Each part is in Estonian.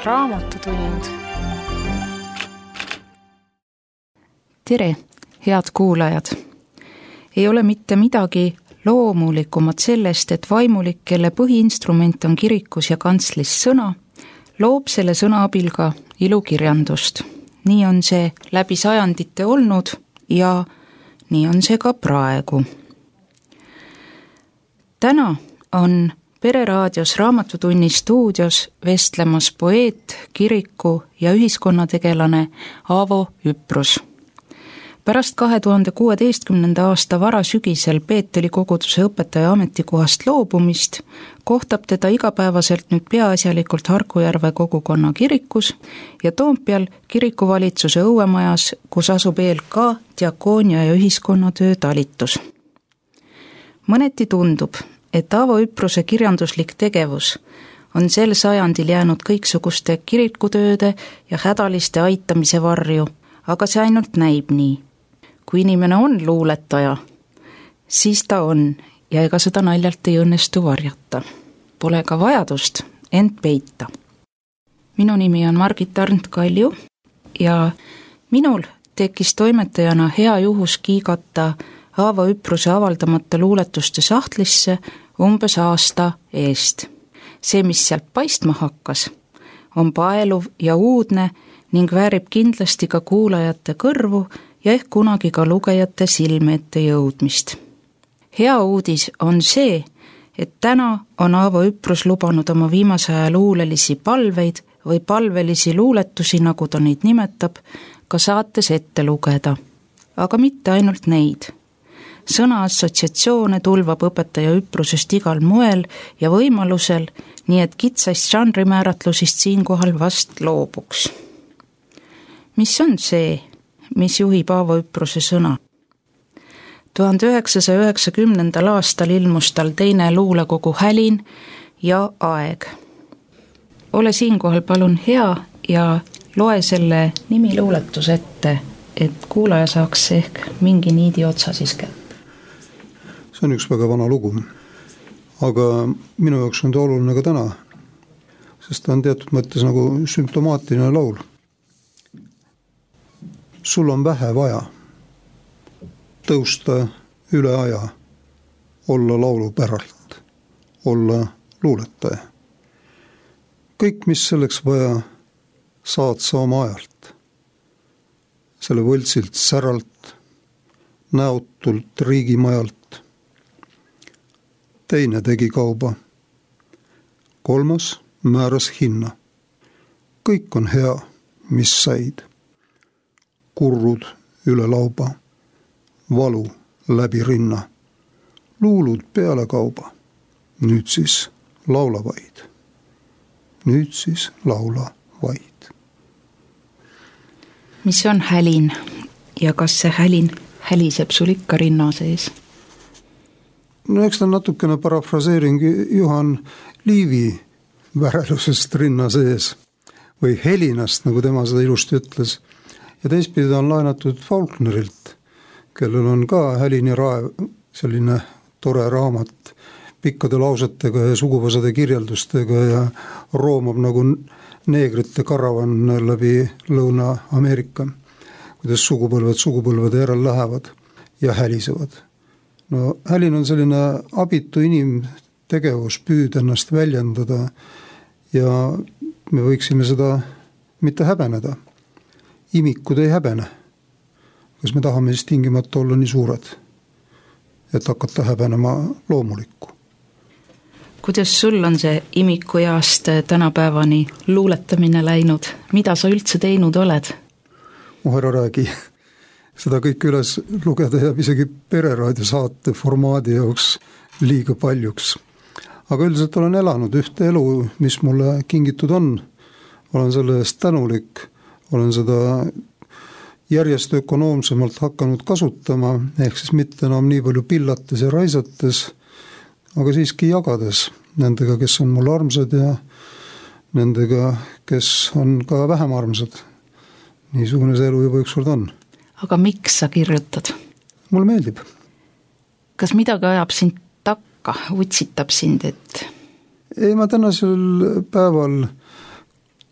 Raamatutund. Tere, head kuulajad! Ei ole mitte midagi loomulikumat sellest, et vaimulik, kelle põhiinstrument on kirikus ja kantslis sõna, loob selle sõna abil ka ilukirjandust. Nii on see läbi sajandite olnud ja nii on see ka praegu. Täna on Pereraadios Raamatutunni stuudios vestlemas poeet, kiriku ja ühiskonnategelane Aavo Üprus. Pärast 2016. aasta varasügisel Peeteli koguduse õpetaja ametikohast loobumist kohtab teda igapäevaselt nüüd peaasjalikult Harkujärve kogukonna kirikus ja Toompeal kirikuvalitsuse õuemajas, kus asub ELK, diakoonia ja ühiskonnatöö talitus. Mõneti tundub, et Aavo Üpruse kirjanduslik tegevus on sel sajandil jäänud kõiksuguste kirikutööde ja hädaliste aitamise varju, aga see ainult näib nii. Kui inimene on luuletaja, siis ta on ja ega seda naljalt ei õnnestu varjata. Pole ka vajadust end peita. Minu nimi on Margit Arndt-Kalju ja minul tekkis toimetajana hea juhus kiigata Aavo Üpruse avaldamata luuletuste sahtlisse umbes aasta eest. See, mis sealt paistma hakkas, on paeluv ja uudne ning väärib kindlasti ka kuulajate kõrvu ja ehk kunagi ka lugejate silme ette jõudmist. Hea uudis on see, et täna on Aavo Üprus lubanud oma viimase aja luulelisi palveid või palvelisi luuletusi, nagu ta neid nimetab, ka saates ette lugeda. Aga mitte ainult neid. Sõna assotsiatsioone tulvab õpetaja Üprusest igal moel ja võimalusel, nii et kitsast žanrimääratlusist siinkohal vast loobuks. Mis on see, mis juhib Aavo Üpruse sõna? 1990. aastal ilmus tal teine luulekogu Hälin ja Aeg. Ole siinkohal palun hea ja loe selle nimi luuletus ette, et kuulaja saaks ehk mingi niidi otsa siis kätte. See on üks väga vana lugu, aga minu jaoks on ta oluline ka täna, sest ta on teatud mõttes nagu sümptomaatiline laul. Sul on vähe vaja tõusta üle aja, olla laulupäralt, olla luuletaja. Kõik, mis selleks vaja, saad sa oma ajalt. Selle võltsilt säralt, näotult riigimajalt. Teine tegi kauba. Kolmas määras hinna. Kõik on hea, mis said. Kurrud üle lauba. Valu läbi rinna. Luulud peale kauba. Nüüd siis laula vaid. Nüüd siis laula vaid. Mis on hälin ja kas see hälin häliseb sul ikka rinna sees? No eks ta natukene parafraseering Juhan Liivi värelusest rinna sees või helinast, nagu tema seda ilusti ütles. Ja teistpidi ta on laenatud Faulknerilt, kellel on ka Hälin ja raev, selline tore raamat pikkade lausetega ja suguvõsade kirjeldustega ja roomab nagu neegrite karavan läbi Lõuna-Ameerika, kuidas sugupõlved järel lähevad ja hälisevad. No hälin on selline abitu inimtegevus, püüd ennast väljendada ja me võiksime seda mitte häbeneda. Imikud ei häbene. Kas me tahame siis tingimata olla nii suured, et hakata häbenema loomulikku? Kuidas sul on see imikueast tänapäevani luuletamine läinud? Mida sa üldse teinud oled? Ära räägi. Seda kõik üles lugeda jääb isegi Pereraadio saate formaadi jaoks liiga paljuks. Aga üldiselt olen elanud ühte elu, mis mulle kingitud on. Olen selle eest tänulik, olen seda järjest ökonoomsemalt hakanud kasutama, ehk siis mitte enam nii palju pillates ja raisates, aga siiski jagades nendega, kes on mul armsad ja nendega, kes on ka vähem armsad. Niisugune see elu juba ükskord on. Aga miks sa kirjutad? Mulle meeldib. Kas midagi ajab sind takka, utsitab sind, et... Ei, ma tänasel päeval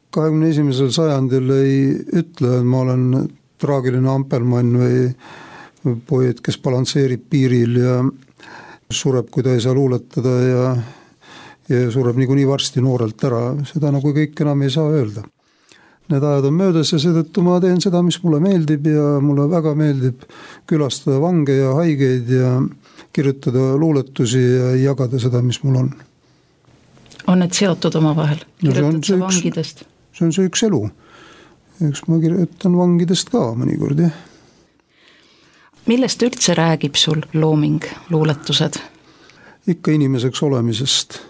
21. sajandil ei ütle, et ma olen traagiline ampelmann või poeet, kes balansseerib piiril ja sureb, kui ta ei saa luuletada ja sureb niikuinii varsti noorelt ära. Seda nagu kõik enam ei saa öelda. Need ajad on möödas ja seetõttu ma teen seda, mis mulle meeldib ja mulle väga meeldib külastada vange ja haigeid ja kirjutada luuletusi ja jagada seda, mis mul on. On need seotud oma vahel? Kirjutad sa vangidest? See on see üks elu. Üks ma kirjutan vangidest ka mõnikord, jah. Millest üldse räägib sul looming, luuletused? Ikka inimeseks olemisest.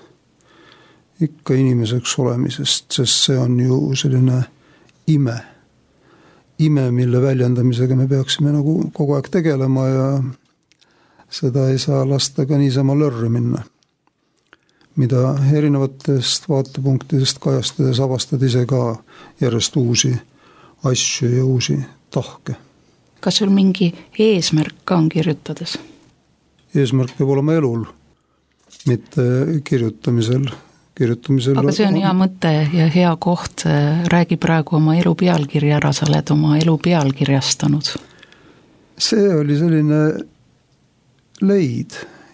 Sest see on ju selline ime, mille väljendamisega me peaksime nagu kogu aeg tegelema ja seda ei saa lasta ka niisama lörri minna, mida erinevatest vaatepunktidest kajastades avastad ise ka järjest uusi asju ja uusi tahke. Kas sul mingi eesmärk ka on kirjutades? Eesmärk peab olema elul, mitte kirjutamisel. Aga see on hea mõte ja hea koht. Räägi praegu oma elu pealkirja ära, sa oled oma elu pealkirjastanud. See oli selline leid,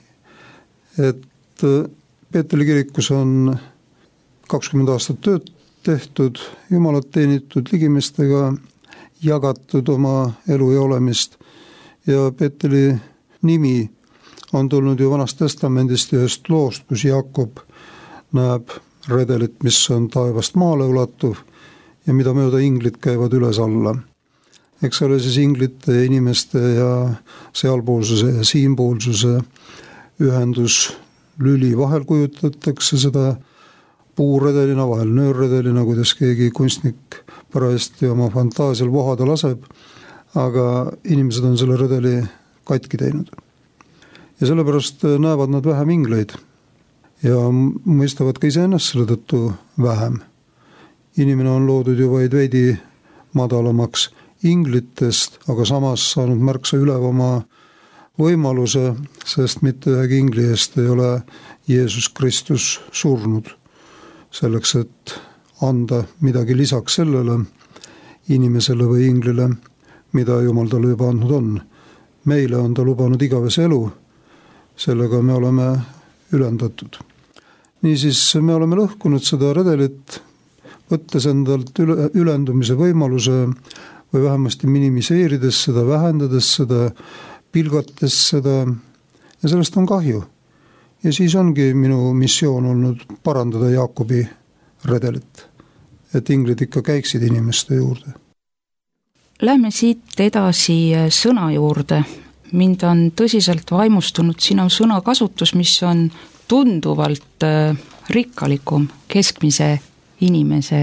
et Peetri kirikus on 20 aastat tööd tehtud, jumalat teenitud, ligimestega jagatud oma elu ja olemist ja Peetri nimi on tulnud ju Vanast testamendist ühest loost, kus Jaakob näeb redelit, mis on taevast maale ulatuv ja mida mööda inglid käivad üles alla. Eks ole siis inglite ja inimeste ja sealpoolsuse ja siinpoolsuse ühendus lüli vahel kujutatakse seda puuredelina, vahel nöörredelina, kuidas keegi kunstnik parajasti oma fantaasial vohada laseb, aga inimesed on selle redeli katki teinud. Ja sellepärast näevad nad vähem ingleid ja mõistavad ka iseennast selle tõttu vähem. Inimene on loodud ju vaid veidi madalamaks inglitest, aga samas saanud märksa ülevama võimaluse, sest mitte ühegi ingli eest ei ole Jeesus Kristus surnud. Selleks, et anda midagi lisaks sellele inimesele või inglile, mida Jumal talle juba andnud on. Meile on ta lubanud igavese elu, sellega me oleme ülendatud. Niisiis me oleme lõhkunud seda redelit, võttes endalt ülendumise võimaluse või vähemasti minimiseerides seda, vähendades seda, pilgates seda ja sellest on kahju. Ja siis ongi minu missioon olnud parandada Jaakobi redelit, et inglid ikka käiksid inimeste juurde. Lähme siit edasi sõna juurde. Mind on tõsiselt vaimustunud sinu sõnakasutus, mis on tunduvalt rikkalikum keskmise inimese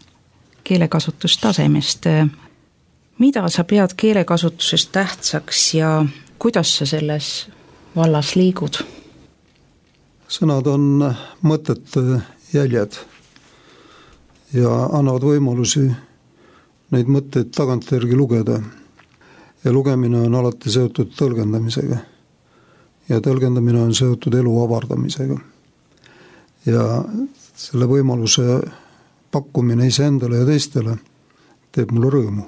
keelekasutustasemest. Mida sa pead keelekasutusest tähtsaks ja kuidas sa selles vallas liigud? Sõnad on mõtete jäljed ja annavad võimalusi neid mõtteid tagantjärgi lugeda. Ja lugemine on alati seotud tõlgendamisega. Ja tõlgendamine on seotud elu avardamisega. Ja selle võimaluse pakkumine iseendale ja teistele teeb mulle rõõmu.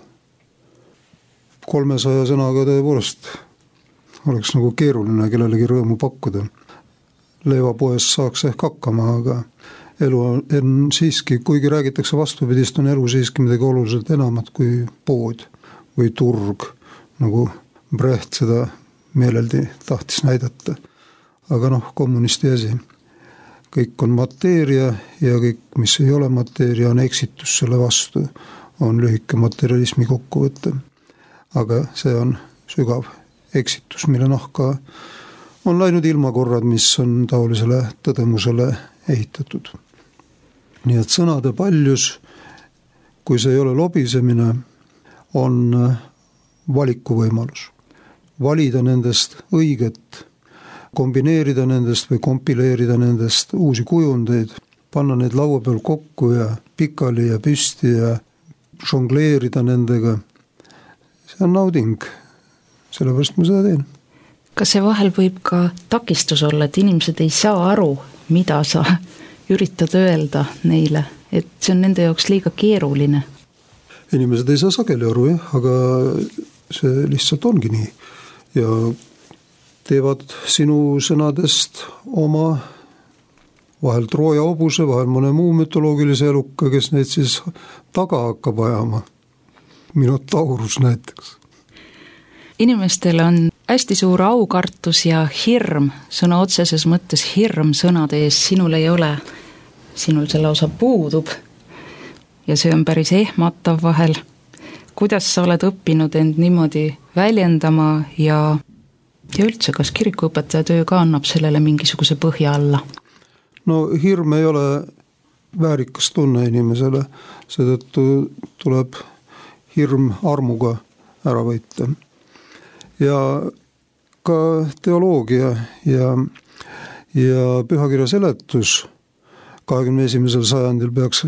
300 sõnaga tõepoolest oleks nagu keeruline kellelegi rõõmu pakkuda. Leivapoes saaks ehk hakkama, aga elu on siiski, kuigi räägitakse vastupidist, on elu siiski midagi oluliselt enamat kui pood või turg, nagu Brecht seda meeleldi tahtis näidata. Aga kommunisti asi. Kõik on mateeria ja kõik, mis ei ole mateeria, on eksitus selle vastu, on lühike materialismi kokkuvõte. Aga see on sügav eksitus, mille nahka on läinud ilmakorrad, mis on taolisele tõdemusele ehitatud. Nii et sõnade paljus, kui see ei ole lobisemine, on valikuvõimalus. Valida nendest õiget, kombineerida nendest või kompileerida nendest uusi kujundeid, panna neid laua peal kokku ja pikali ja püsti ja žongleerida nendega. See on nauding, sellepärast ma seda teen. Kas see vahel võib ka takistus olla, et inimesed ei saa aru, mida sa üritad öelda neile, et see on nende jaoks liiga keeruline? Inimesed ei saa sageli aru, jah, aga see lihtsalt ongi nii. Ja teevad sinu sõnadest oma vahel Trooja hobuse, vahel mõne muu mütoloogilise eluka, kes neid siis taga hakkab ajama. Minotaurus näiteks. Inimestel on hästi suur aukartus ja hirm, sõna otseses mõttes hirm sõnade ees, sinul ei ole. Sinul see lausa puudub ja see on päris ehmatav vahel. Kuidas sa oled õppinud end niimoodi väljendama ja üldse, kas kirikuõpetaja töö ka annab sellele mingisuguse põhja alla? No hirm ei ole väärikas tunne inimesele, seetõttu tuleb hirm armuga ära võita. Ja ka teoloogia ja pühakirja seletus 21. sajandil peaks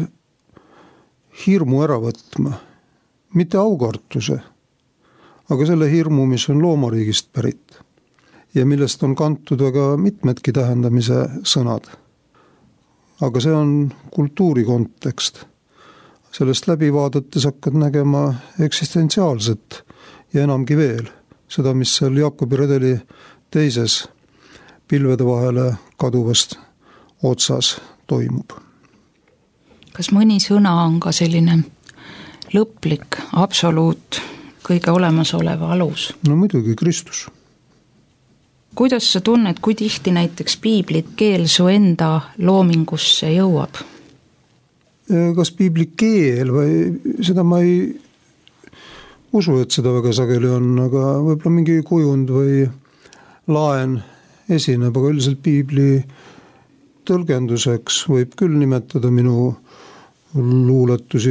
hirmu ära võtma, mitte aukartuse, aga selle hirmu, mis on loomariigist pärit ja millest on kantud väga mitmedki tähendamise sõnad. Aga see on kultuuri kontekst. Sellest läbi vaadates hakkad nägema eksistentsiaalset ja enamgi veel, seda, mis seal Jaakobi redeli teises pilvede vahele kaduvast otsas toimub. Kas mõni sõna on ka selline lõplik, absoluut, kõige olemasoleva alus? No muidugi Kristus. Kuidas sa tunned, kui tihti näiteks piiblit keel su enda loomingusse jõuab? Kas piibli keel või seda ma ei usu, et seda väga sageli on, aga võib-olla mingi kujund või laen esineb, aga üldiselt piibli tõlgenduseks võib küll nimetada minu luuletusi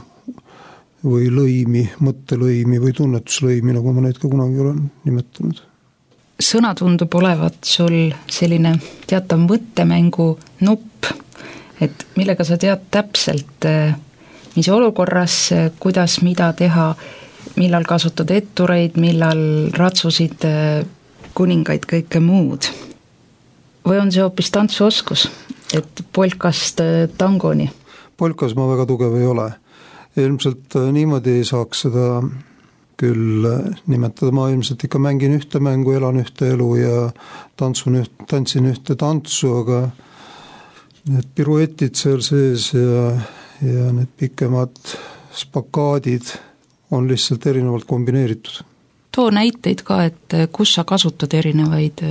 või lõimi, mõttelõimi või tunnetuslõimi, nagu ma neid ka kunagi olen nimetanud. Sõna tundub olevat sul selline teatav mõttemängu nupp, et millega sa tead täpselt, mis olukorras, kuidas, mida teha, millal kasutad ettureid, millal ratsusid, kuningaid, kõike muud. Või on see hoopis tantsuoskus, et polkast tangoni? Polkas ma väga tugev ei ole. Ilmselt niimoodi ei saaks seda küll nimetada. Ma ilmselt ikka mängin ühte mängu, elan ühte elu ja tantsin ühte tantsu, aga need piruetid seal sees ja need pikemad spakaadid on lihtsalt erinevalt kombineeritud. Too näiteid ka, et kus sa kasutad erinevaid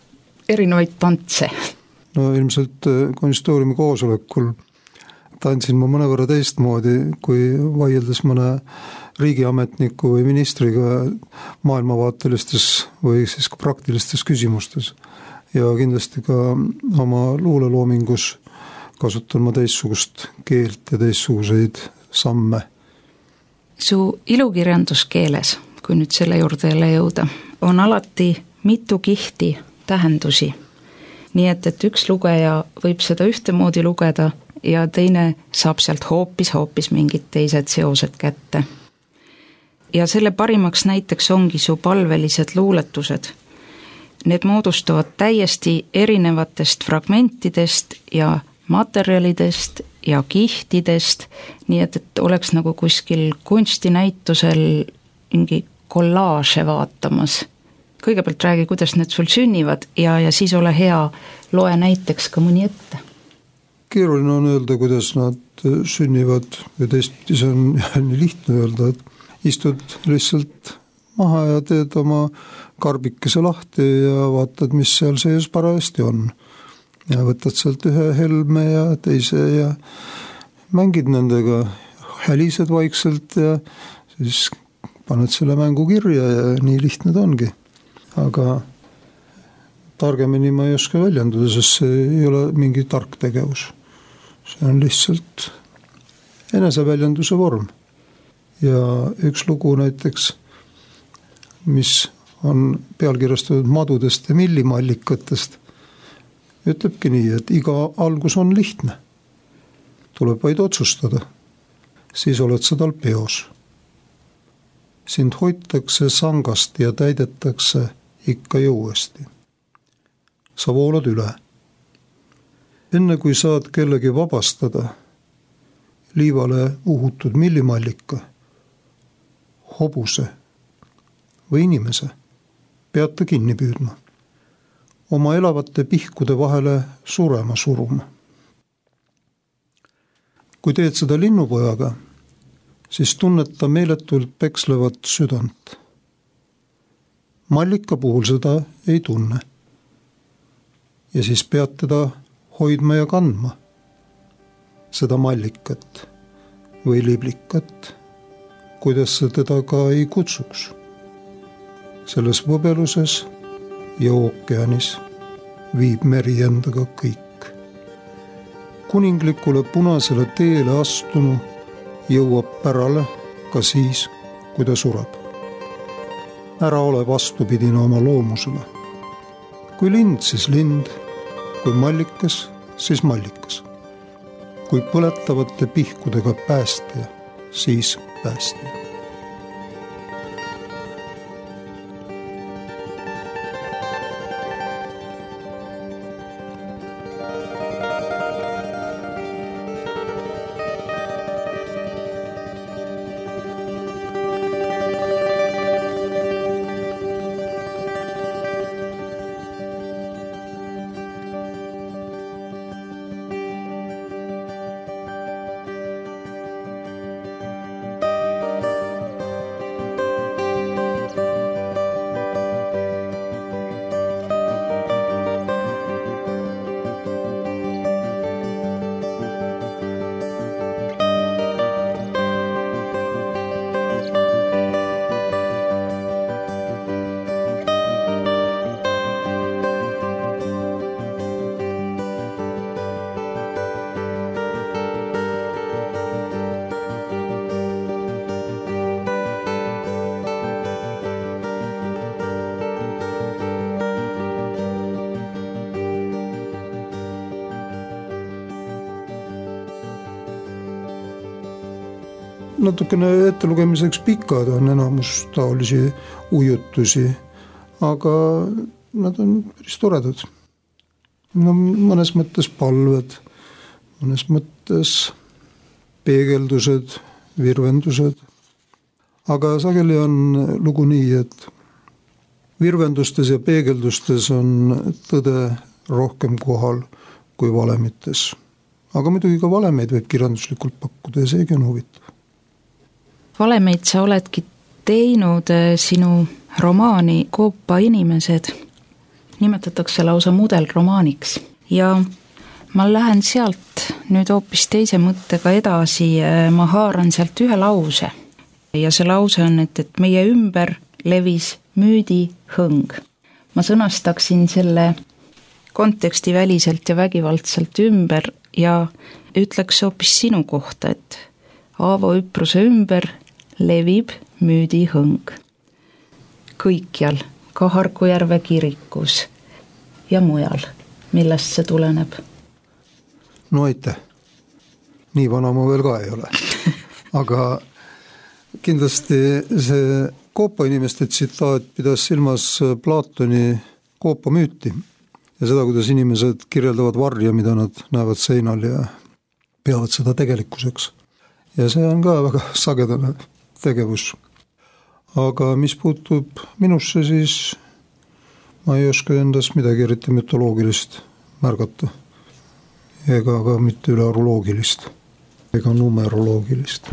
tantse? No ilmselt konsistooriumi koosolekul tantsin ma mõnevõrra teistmoodi, kui vaieldes mõne riigiametniku või ministriga maailmavaatelistes või siis ka praktilistes küsimustes. Ja kindlasti ka oma luuleloomingus kasutan ma teistsugust keelt ja teistsuguseid samme. Su ilukirjanduskeeles, kui nüüd selle juurde jälle jõuda, on alati mitu kihti tähendusi. Nii et üks lugeja võib seda ühtemoodi lugeda ja teine saab sealt hoopis mingid teised seosed kätte. Ja selle parimaks näiteks ongi su palvelised luuletused. Need moodustavad täiesti erinevatest fragmentidest ja materjalidest ja kihtidest, nii et oleks nagu kuskil kunstinäitusel mingi kollaaže vaatamas. Kõigepealt räägi, kuidas need sul sünnivad ja siis ole hea, loe näiteks ka mõni ette. Keeruline on öelda, kuidas nad sünnivad ja teistpidi see on nii lihtne öelda, et istud lihtsalt maha ja teed oma karbikese lahti ja vaatad, mis seal sees parajasti on. Ja võtad sealt ühe helme ja teise ja mängid nendega, hälised vaikselt ja siis paned selle mängu kirja ja nii lihtne ta ongi. Aga targemini ma ei oska väljenduda, sest see ei ole mingi tark tegevus. See on lihtsalt eneseväljenduse vorm. Ja üks lugu näiteks, mis on pealkirjastatud madudest ja millimallikatest, ütlebki nii, et iga algus on lihtne. Tuleb vaid otsustada. Siis oled sa tal peos. Sind hoitakse sangast ja täidetakse ikka jõuesti. Sa voolad üle. Enne kui saad kellegi vabastada, liivale uhutud millimallika, hobuse või inimese pead ta kinni püüdma, oma elavate pihkude vahele surema suruma. Kui teed seda linnupojaga, siis tunned ta meeletult pekslevat südant. Mallika puhul seda ei tunne. Ja siis pead teda hoidma ja kandma, seda mallikat või liblikat, kuidas sa teda ka ei kutsuks. Selles võbeluses ja ookeanis viib meri endaga kõik. Kuninglikule punasele teele astunu jõuab pärale ka siis, kui ta sureb. Ära ole vastupidine oma loomusele. Kui lind, siis lind, kui mallikas, siis mallikas. Kui põletavate pihkudega päästja, siis päästja. Natukene ettelugemiseks pikad on enamus taolisi ujutusi, aga nad on päris toredad. No, mõnes mõttes palved, mõnes mõttes peegeldused, virvendused. Aga sageli on lugu nii, et virvendustes ja peegeldustes on tõde rohkem kohal kui valemites. Aga muidugi ka valemeid võib kirjanduslikult pakkuda ja seegi on huvitav. Valemeid sa oledki teinud sinu romaani Koopa inimesed. Nimetatakse lausa mudelromaaniks. Ja ma lähen sealt nüüd hoopis teise mõttega edasi. Ma haaran sealt ühe lause. Ja see lause on, et meie ümber levis müüdi hõng. Ma sõnastaksin selle konteksti väliselt ja vägivaldselt ümber ja ütleks hoopis sinu kohta, et Aavo Üpruse ümber levib müüdi hõng. Kõikjal, ka Harkujärve kirikus ja mujal. Millest see tuleneb? No aitäh. Nii vana ma veel ka ei ole. Aga kindlasti see Koopa inimeste tsitaat pidas silmas Platoni Koopa müüti ja seda, kuidas inimesed kirjeldavad varja, mida nad näevad seinal ja peavad seda tegelikkuseks. Ja see on ka väga sagedane tegevus. Aga mis puutub minusse, siis ma ei oska endas midagi eriti mütoloogilist märgata. Ega ka mitte ülearuloogilist. Ega numeroloogilist.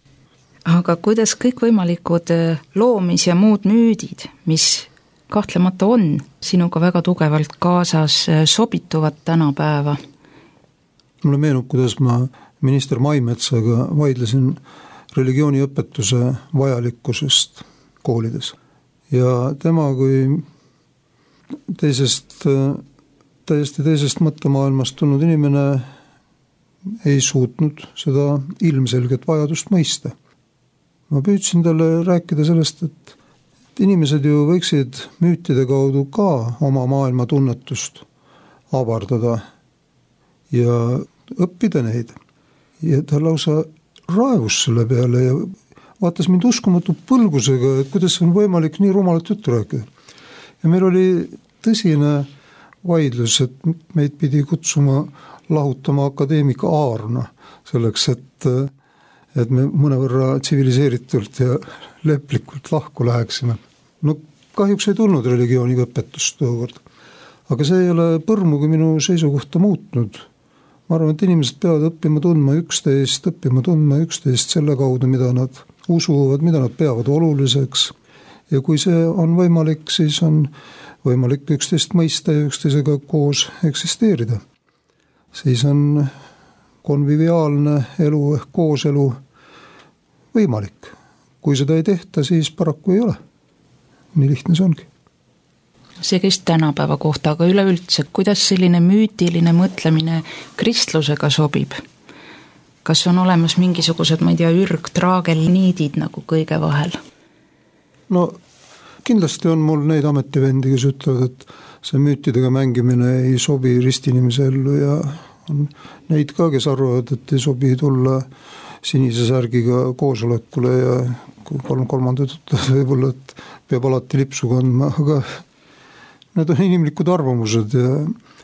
Aga kuidas kõikvõimalikud loomis ja muud müüdid, mis kahtlemata on sinuga väga tugevalt kaasas, sobituvad tänapäeva? Mulle meenub, kuidas ma minister Maimetsaga vaidlesin religiooniõpetuse vajalikkusest koolides. Ja tema kui täiesti teisest mõttemaailmast tulnud inimene ei suutnud seda ilmselget vajadust mõista. Ma püüdsin talle rääkida sellest, et inimesed ju võiksid müütide kaudu ka oma maailma tunnetust avardada ja õppida neid. Ja ta lausa raevus selle peale ja vaatas mind uskumatu põlgusega, et kuidas on võimalik nii rumalat juttu rääkida. Ja meil oli tõsine vaidlus, et meid pidi kutsuma lahutama akadeemik Aarna selleks, et me mõnevõrra tsiviliseeritult ja leplikult lahku läheksime. No kahjuks ei tulnud religiooniga õpetust tookord, aga see ei ole põrmugi minu seisukohta muutnud. Ma arvan, et inimesed peavad õppima tundma üksteist selle kaudu, mida nad usuvad, mida nad peavad oluliseks. Ja kui see on võimalik, siis on võimalik üksteist mõista ja üksteisega koos eksisteerida. Siis on konviviaalne elu ehk kooselu võimalik. Kui seda ei tehta, siis paraku ei ole. Nii lihtne see ongi. See käis tänapäeva kohta, aga üleüldse, kuidas selline müütiline mõtlemine kristlusega sobib? Kas on olemas mingisugused, ma ei tea, ürgtraagelniidid nagu kõige vahel? No kindlasti on mul neid ametivendi, kes ütlevad, et see müütidega mängimine ei sobi ristinimese ellu ja on neid ka, kes arvavad, et ei sobi tulla sinise särgiga koosolekule ja kolmandat võib-olla, et peab alati lipsu kandma, aga need on inimlikud arvamused ja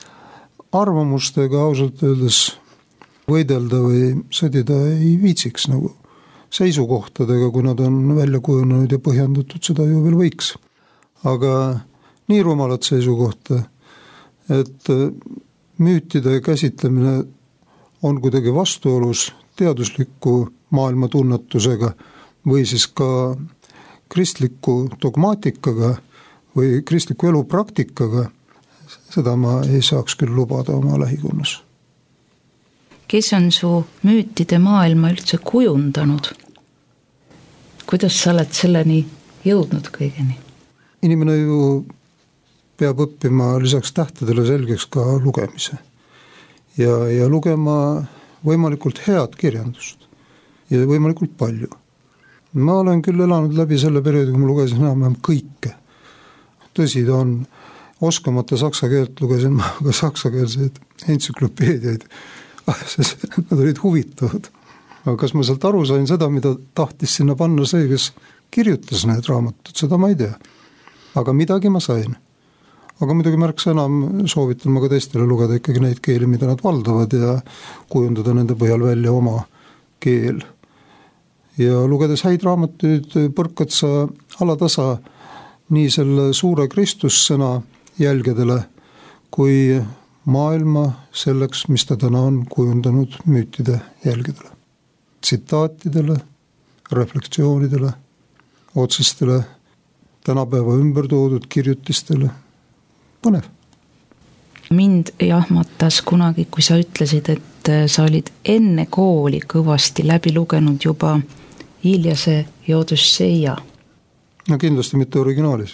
arvamustega ausalt öeldes võidelda või sõdida ei viitsiks nagu seisukohtadega, kui nad on välja kujunenud ja põhjendatud, seda ju veel võiks. Aga nii rumalat seisukohta, et müütide käsitlemine on kuidagi vastuolus teadusliku maailma tunnetusega või siis ka kristliku dogmaatikaga või kristliku elu praktikaga, seda ma ei saaks küll lubada oma lähikonnas. Kes on su müütide maailma üldse kujundanud? Kuidas sa oled selleni jõudnud kõigeni? Inimene ju peab õppima lisaks tähtedele selgeks ka lugemise ja lugema võimalikult head kirjandust ja võimalikult palju. Ma olen küll elanud läbi selle perioodi, kui ma lugesin enam kõike. Tõsi, ta on oskamata saksa keelt, lugesin ma ka saksakeelseid entsüklopeediaid. Nad olid huvitavad. Aga kas ma sealt aru sain seda, mida tahtis sinna panna see, kes kirjutas need raamatud, seda ma ei tea. Aga midagi ma sain. Aga muidugi märksa enam soovitan ma ka teistele lugeda ikkagi neid keeli, mida nad valdavad ja kujundada nende põhjal välja oma keel. Ja lugedes häid raamatuid põrkad sa alatasa nii selle suure Kristussõna jälgedele kui maailma selleks, mis ta täna on kujundanud müütide jälgedele. Tsitaatidele, reflektsioonidele, otsestele tänapäeva ümber toodud kirjutistele. Põnev. Mind jahmatas kunagi, kui sa ütlesid, et sa olid enne kooli kõvasti läbi lugenud juba Iliase ja Odüsseia. No kindlasti mitte originaalis.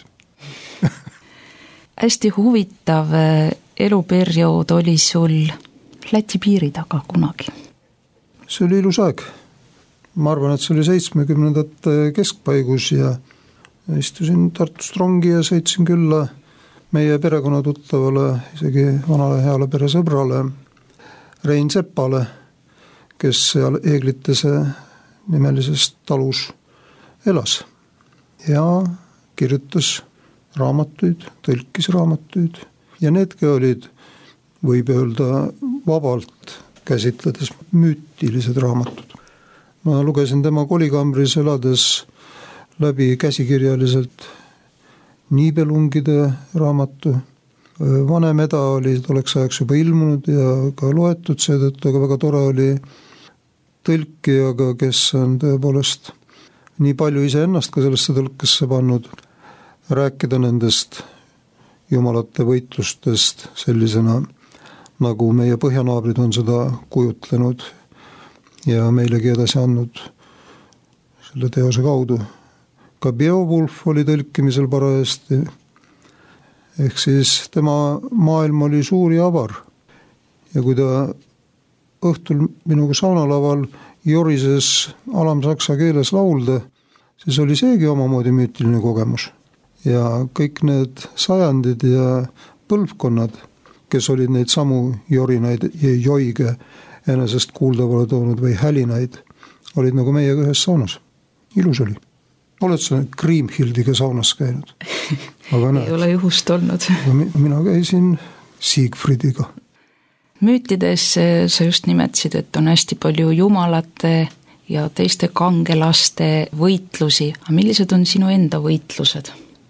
Hästi huvitav eluperiood oli sul Läti piiri taga kunagi. See oli ilus aeg. Ma arvan, et see oli 70ndate keskpaigus ja istusin Tartust rongi ja sõitsin külla meie perekonna tuttavale, isegi vanale heale peresõbrale Rein Seppale, kes seal Eeglitese nimelises talus elas ja kirjutas raamatuid, tõlkis raamatuid ja needki olid, võib öelda vabalt käsitledes müütilised raamatud. Ma lugesin tema kolikambris elades läbi käsikirjaliselt Niibelungide raamatu. Vanem eda oli tolleks ajaks juba ilmunud ja ka loetud seetõttu, aga väga tore oli tõlkijaga, kes on tõepoolest nii palju iseennast ka sellesse tõlkesse pannud, rääkida nendest jumalate võitlustest sellisena, nagu meie põhjanaabrid on seda kujutlenud ja meilegi edasi andnud selle teose kaudu. Ka Beowulf oli tõlkimisel parajasti, ehk siis tema maailm oli suur ja avar. Ja kui ta õhtul minuga saunalaval jorises alamsaksa keeles laulda, siis oli seegi omamoodi müütiline kogemus. Ja kõik need sajandid ja põlvkonnad, kes olid neid samu jorinaid ja joige enesest kuuldavale toonud või hälinaid, olid nagu meiega ühes saunas. Ilus oli. Oled sa Kriimhildiga saunas käinud? Ei ole juhust olnud. Mina käisin Siegfriediga. Müütides sa just nimetasid, et on hästi palju jumalate ja teiste kangelaste võitlusi, aga millised on sinu enda võitlused?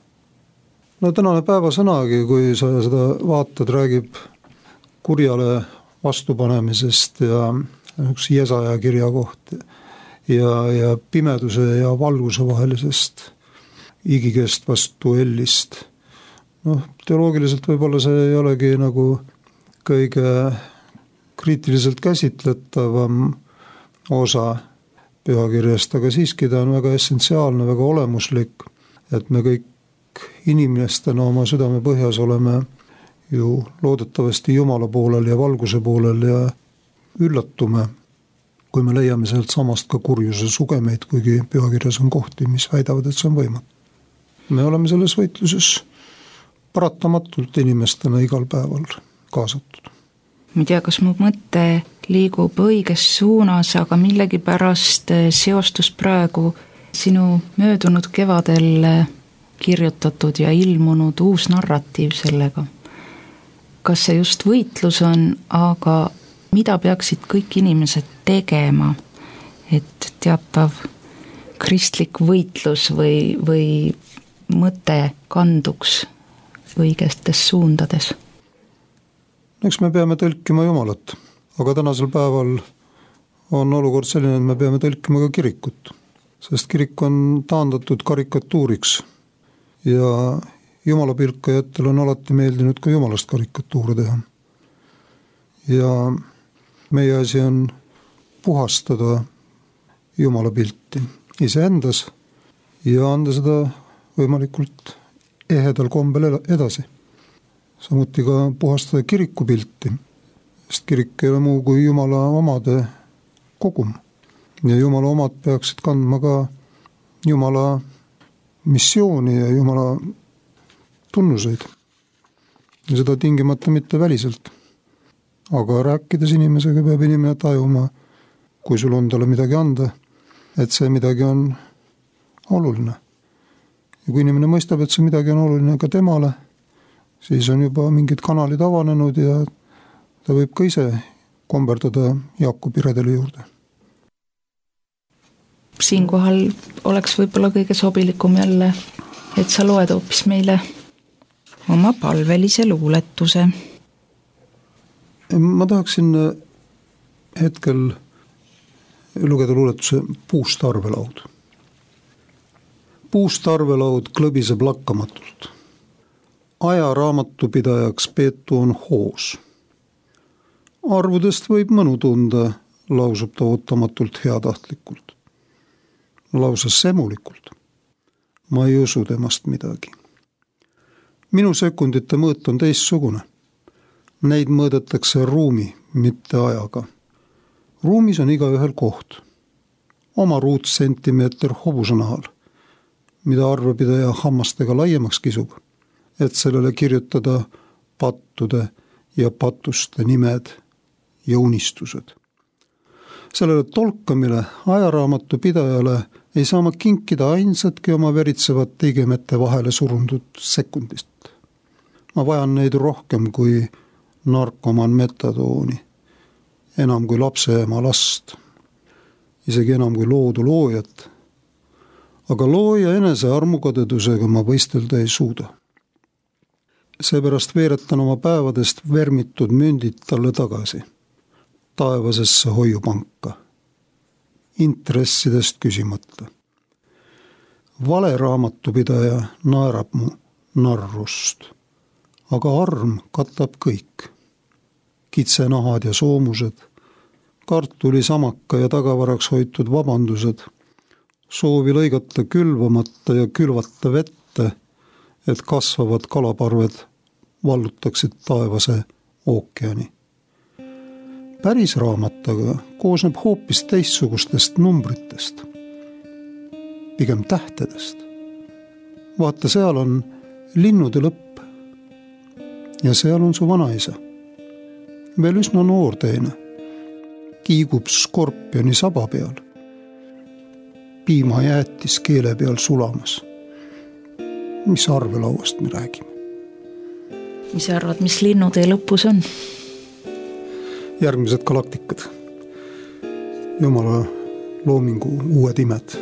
No tänane päevasõnagi, kui sa seda vaatad, räägib kurjale vastupanemisest ja üks Jesaja kirja koht ja pimeduse ja valguse vahelisest igikestvast duellist. Teoloogiliselt võib-olla see ei olegi nagu kõige kriitiliselt käsitletavam osa pühakirjast, aga siiski ta on väga essentsiaalne, väga olemuslik, et me kõik inimestena oma südame põhjas oleme ju loodetavasti Jumala poolel ja valguse poolel ja üllatume, kui me leiame sealt samast ka kurjuse sugemeid, kuigi pühakirjas on kohti, mis väidavad, et see on võimatu. Me oleme selles võitluses paratamatult inimestena igal päeval kaasatud. Ma ei tea, kas mu mõte liigub õiges suunas, aga millegipärast seostus praegu sinu möödunud kevadel kirjutatud ja ilmunud uus narratiiv sellega. Kas see just võitlus on, aga mida peaksid kõik inimesed tegema, et teatav kristlik võitlus või mõte kanduks õigestes suundades? Eks me peame tõlkima Jumalat, aga tänasel päeval on olukord selline, et me peame tõlkima ka kirikut, sest kirik on taandatud karikatuuriks ja Jumala pilkajatel on alati meeldinud ka Jumalast karikatuure teha. Ja meie asi on puhastada Jumala pilti iseendas ja anda seda võimalikult ehedal kombel edasi. Samuti ka puhastada kiriku pilti, sest kirik ei ole muu kui Jumala omade kogum. Ja Jumala omad peaksid kandma ka Jumala missiooni ja Jumala tunnuseid. Ja seda tingimata mitte väliselt. Aga rääkides inimesega peab inimene tajuma, kui sul on talle midagi anda, et see midagi on oluline. Ja kui inimene mõistab, et see midagi on oluline ka temale, siis on juba mingid kanalid avanenud ja ta võib ka ise komberdada Jaakobi redeli juurde. Siinkohal oleks võib-olla kõige sobilikum jälle, et sa loed hoopis meile oma palvelise luuletuse. Ma tahaksin hetkel lugeda luuletuse Puust arvelaud. Puust arvelaud klõbiseb lakkamatult. Aja raamatupidajaks peetu on hoos. Arvudest võib mõnu tunda, lausub ta ootamatult heatahtlikult. Lausa semulikult. Ma ei usu temast midagi. Minu sekundite mõõt on teistsugune. Neid mõõdetakse ruumi, mitte ajaga. Ruumis on igaühel koht. Oma ruutsentimeeter hobusonahal, mida arvepidaja hammastega laiemaks kisub, et sellele kirjutada pattude ja patuste nimed ja unistused. Sellele tolkamile ajaraamatu pidajale ei saa ma kinkida ainsatki oma veritsevat tegemete vahele surundud sekundist. Ma vajan neid rohkem kui narkoman metadooni, enam kui lapse ema last, isegi enam kui loodu loojat, aga looja enese armukadedusega ma võistelda ei suuda. Seepärast veeretan oma päevadest vermitud mündid talle tagasi, taevasesse hoiupanka, intressidest küsimata. Vale raamatupidaja naerab mu narrust, aga arm katab kõik. Kitsenahad ja soomused, kartuli samaka ja tagavaraks hoitud vabandused, soovi lõigata külvamata ja külvata vette, et kasvavad kalaparved vallutaksid taevase ookeani. Päris raamat aga koosneb hoopis teistsugustest numbritest, pigem tähtedest. Vaata, seal on linnude lõpp ja seal on su vanaisa. Veel üsna noorteine, kiigub skorpioni saba peal, piimajäätis keele peal sulamas. Mis arvelauast me räägime? Mis arvad, mis linnutee lõpus on? Järgmised galaktikad. Jumala loomingu uued imed.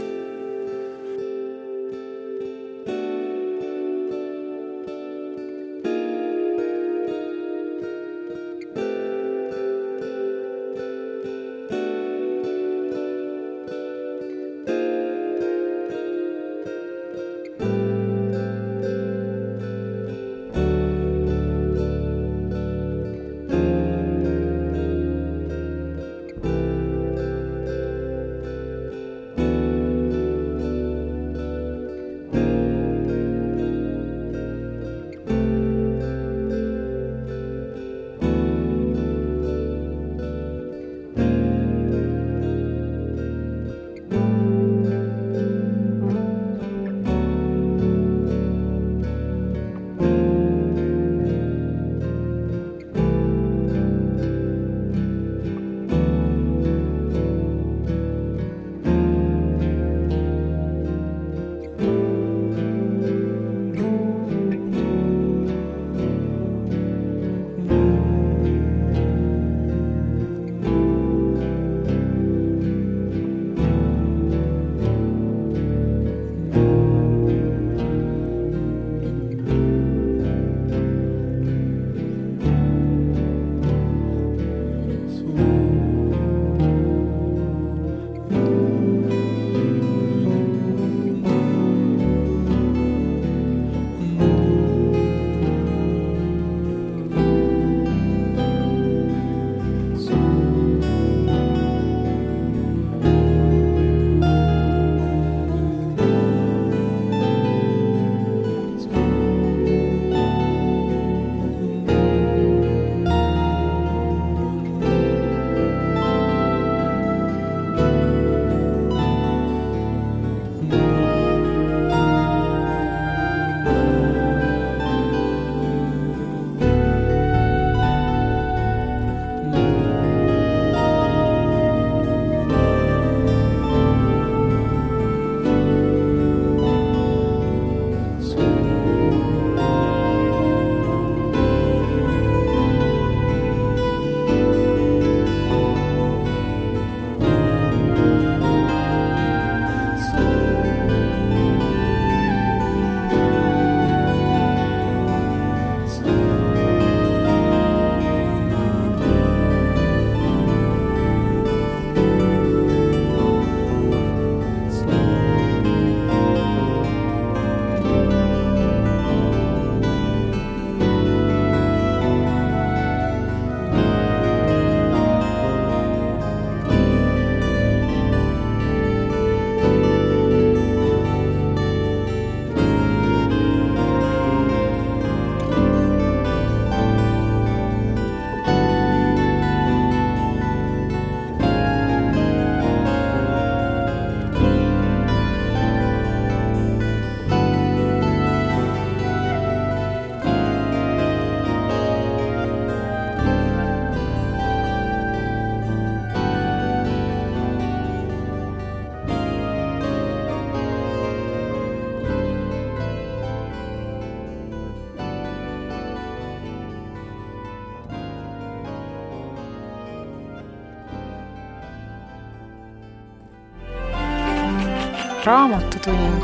Raamatutund.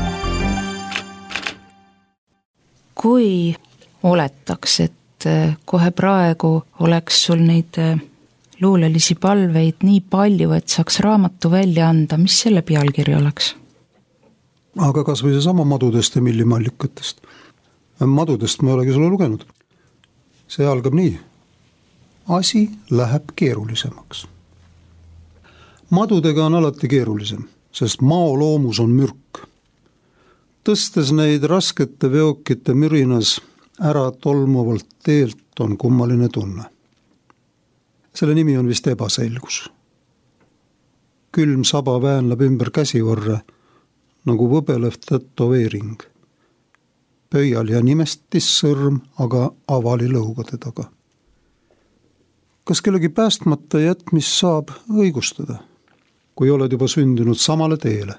Kui oletaks, et kohe praegu oleks sul neid luulelisi palveid nii palju, et saaks raamatu välja anda, mis selle pealkiri oleks? Aga kas või see sama Madudest ja Millimallikatest. Madudest ma ei olegi sulle lugenud. See algab nii. Asi läheb keerulisemaks. Madudega on alati keerulisem, sest mao loomus on mürk. Tõstes neid raskete veokite mürinas ära tolmuvalt teelt on kummaline tunne. Selle nimi on vist ebaselgus. Külm saba väänlab ümber käsivarre, nagu võbelev tätoveering. Pöial ja nimestis sõrm, aga avali lõugade taga. Kas kellegi päästmata jätmist saab õigustada, kui oled juba sündinud samale teele,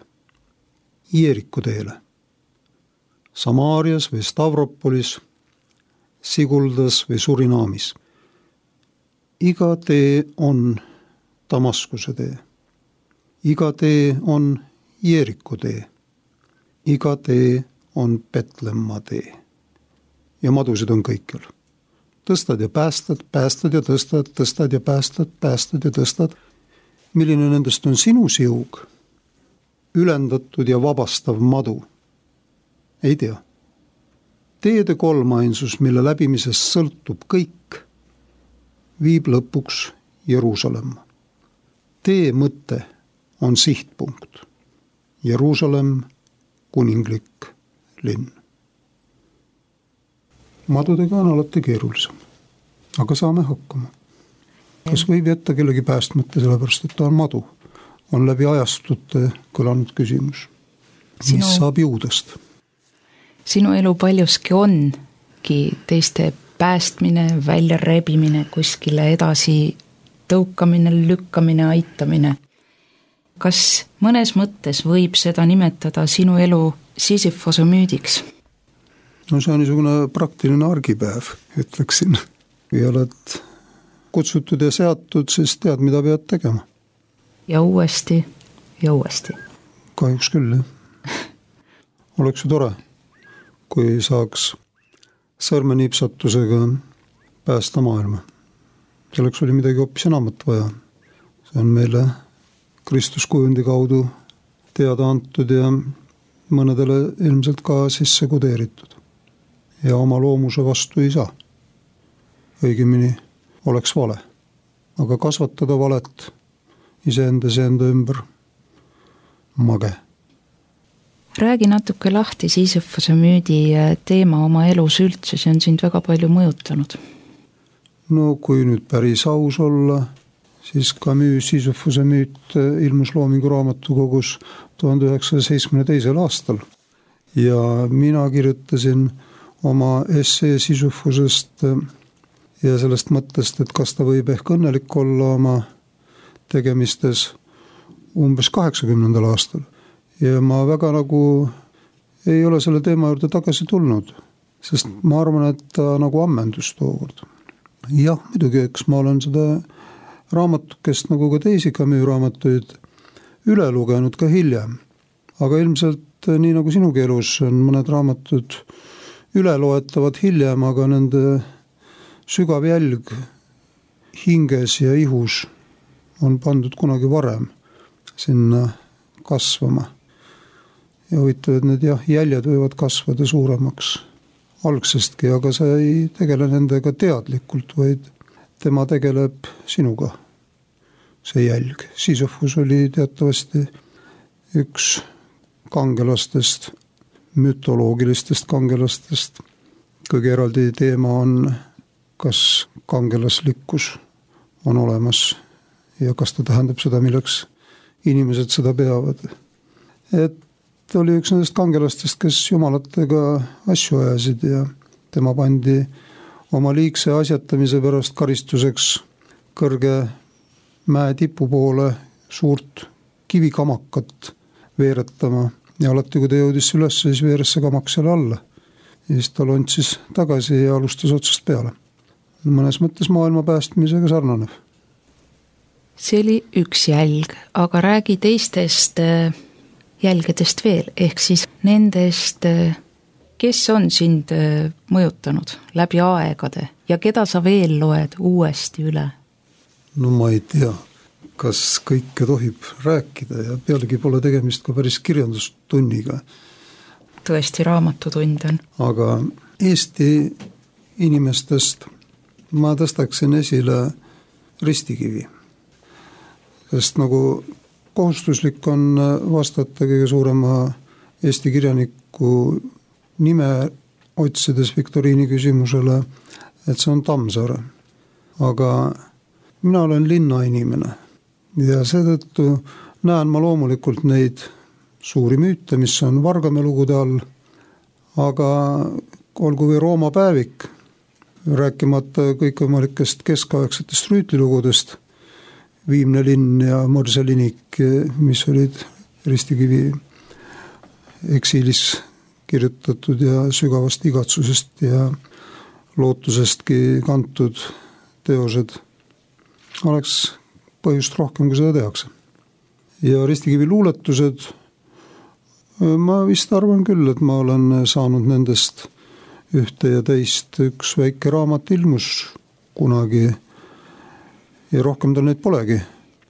Ieriku teele, Samaarias või Stavropolis, Siguldas või Surinaamis. Iga tee on Damaskuse tee. Iga tee on Jeeriku tee. Iga tee on Petlemma tee. Ja madusid on kõikjal. Tõstad ja päästad, päästad ja tõstad, tõstad ja päästad, päästad ja tõstad. Milline nendest on sinu siug? Ülendatud ja vabastav madu? Ei tea. Teede kolmainsus, mille läbimisest sõltub kõik, viib lõpuks Jeruusalemma. Tee mõte on sihtpunkt. Jeruusalemm, kuninglik linn. Madudega on alati keerulisem, aga saame hakkama. Kas võib jätta kellegi päästmata, sellepärast, et ta on madu? On läbi ajastute kõlanud küsimus. Mis saab juudest? Sinu elu paljuski ongi teiste päästmine, välja rebimine, kuskile edasi tõukamine, lükkamine, aitamine. Kas mõnes mõttes võib seda nimetada sinu elu Sisyphose müüdiks? No see on niisugune praktiline argipäev, ütleksin. Kui oled kutsutud ja seatud, siis tead, mida pead tegema. Ja uuesti ja uuesti. Kahjuks küll, jah. Oleks ju tore, kui saaks sõrmenipsatusega päästa maailma. Selleks oli midagi hoopis enamat vaja. See on meile Kristuskujundi kaudu teada antud ja mõnedele ilmselt ka sisse kodeeritud. Ja oma loomuse vastu ei saa. Õigemini oleks vale. Aga kasvatada valet iseendas ja enda ümber mage. Räägi natuke lahti Sisyphose müüdi teema oma elus üldse, see on sind väga palju mõjutanud. No kui nüüd päris aus olla, siis Camus Sisyphose müüt ilmus Loomingu raamatukogus 1972. aastal. Ja mina kirjutasin oma essee Sisyphosest ja sellest mõttest, et kas ta võib ehk õnnelik olla oma tegemistes umbes 80. aastal. Ja ma väga nagu ei ole selle teema juurde tagasi tulnud, sest ma arvan, et ta nagu ammendus tookord. Jah, muidugi, eks ma olen seda raamatukest nagu ka teisi Camus raamatuid üle lugenud ka hiljem. Aga ilmselt nii nagu sinugi elus on mõned raamatud üle loetavad hiljem, aga nende sügav jälg hinges ja ihus on pandud kunagi varem sinna kasvama. Ja huvitav, et need jäljed võivad kasvada suuremaks algsestki, aga sa ei tegele nendega teadlikult, vaid tema tegeleb sinuga, see jälg. Sisyphus oli teatavasti üks kangelastest, mütoloogilistest kangelastest. Kõige eraldi teema on, kas kangelaslikkus on olemas ja kas ta tähendab seda, milleks inimesed seda peavad. Et oli üks nendest kangelastest, kes jumalatega asju ajasid ja tema pandi oma liigse asjatamise pärast karistuseks kõrge mäe tipu poole suurt kivikamakat veeretama ja alati, kui ta jõudis üles, siis veeres see kamak selle alla. Ja siis ta lontsis tagasi ja alustas otsast peale. Mõnes mõttes maailma päästmisega sarnanev. See oli üks jälg, aga räägi teistest jälgedest veel, ehk siis nendest, kes on sind mõjutanud läbi aegade ja keda sa veel loed uuesti üle? No ma ei tea, kas kõike tohib rääkida ja pealegi pole tegemist ka päris kirjandustunniga. Tõesti raamatutund on. Aga Eesti inimestest ma tõstaksin esile Ristikivi. Sest nagu kohustuslik on vastata kõige suurema Eesti kirjaniku nime otsides viktoriini küsimusele, et see on Tammsaare. Aga mina olen linnainimene ja seetõttu näen ma loomulikult neid suuri müüte, mis on Vargamäe lugude all, aga olgu või Rooma päevik, rääkimata kõikvõimalikest keskaegsetest rüütlilugudest, Viimne linn ja Mõrselinik, mis olid Ristikivi eksiilis kirjutatud ja sügavast igatsusest ja lootusestki kantud teosed, oleks põhjust rohkem, kui seda tehakse. Ja Ristikivi luuletused, ma vist arvan küll, et ma olen saanud nendest ühte ja teist, üks väike raamat ilmus kunagi ja rohkem tal neid polegi.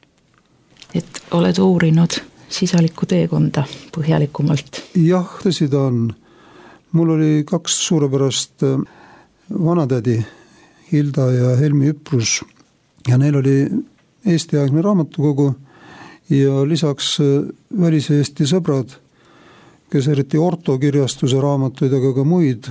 Et oled uurinud sisalikku teekonda põhjalikumalt? Jah, tõsi ta on. Mul oli 2 suurepärast vanatädi, Hilda ja Helmi Üprus, ja neil oli Eesti-aegne raamatukogu ja lisaks välis-Eesti sõbrad, kes eriti Orto kirjastuse raamatuid, aga ka muid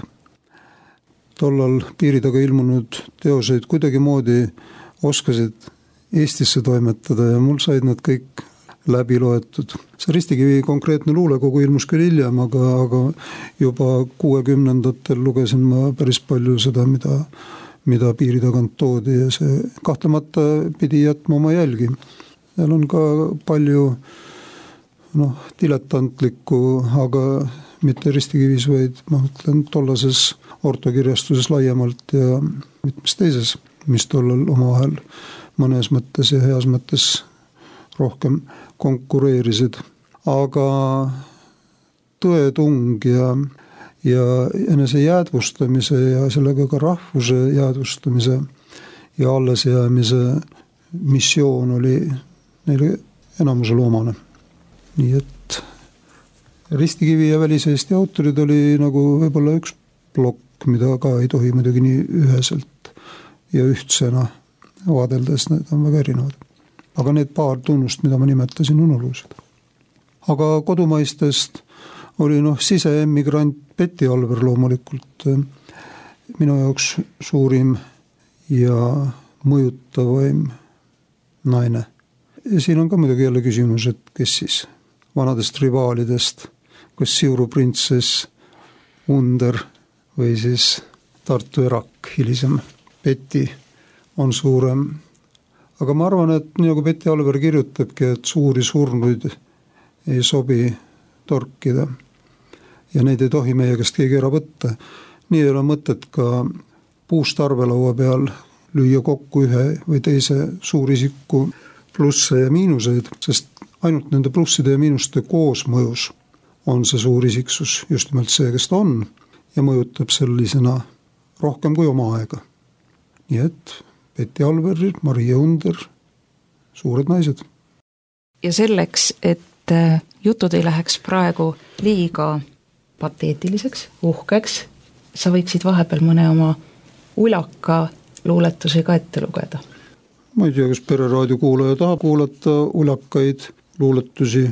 tollal piiri taga ilmunud teoseid kuidagi moodi oskasid Eestisse toimetada ja mul said nad kõik läbi loetud. See Ristikivi konkreetne luulekogu ilmus küll hiljem, aga juba 60-ndatel lugesin ma päris palju seda, mida piiri tagant toodi ja see kahtlemata pidi jätma oma jälgi. Seal on ka palju diletantlikku, aga mitte Ristikivis, vaid ma mõtlen tollases ortokirjastuses laiemalt ja mitmes teises, mis tollal omavahel mõnes mõttes ja heas mõttes rohkem konkureerisid. Aga tõetung ja enese jäädvustamise ja sellega ka rahvuse jäädvustamise ja allesjäämise missioon oli neile enamusele omane. Nii et Ristikivi ja välis-Eesti autorid oli nagu võib-olla üks plokk, mida ka ei tohi muidugi nii üheselt ja ühtsena vaadeldes, need on väga erinevad. Aga need paar tunnust, mida ma nimetasin, on olulised. Aga kodumaistest oli siseemigrant Betty Alver loomulikult minu jaoks suurim ja mõjutavaim naine. Ja siin on ka muidugi jälle küsimus, et kes siis vanadest rivaalidest, kas Siuru printsess, Under või siis Tartu Erak hilisem Betty on suurem. Aga ma arvan, et nii nagu Betty Alver kirjutabki, et suuri surnuid ei sobi torkida ja neid ei tohi meie käest keegi ära võtta. Nii ei ole mõtet ka puust arvelaua peal lüüa kokku ühe või teise suurisiku plusse ja miinuseid, sest ainult nende plusside ja miinuste koosmõjus on see suurisiksus just nimelt see, kes ta on ja mõjutab sellisena rohkem kui oma aega. Nii et Betty Alver, Maria Under, suured naised. Ja selleks, et jutud ei läheks praegu liiga pateetiliseks, uhkeks, sa võiksid vahepeal mõne oma ulaka luuletusi ka ette lugeda. Ma ei tea, kas Pereraadio kuulaja tahab kuulata ulakaid luuletusi.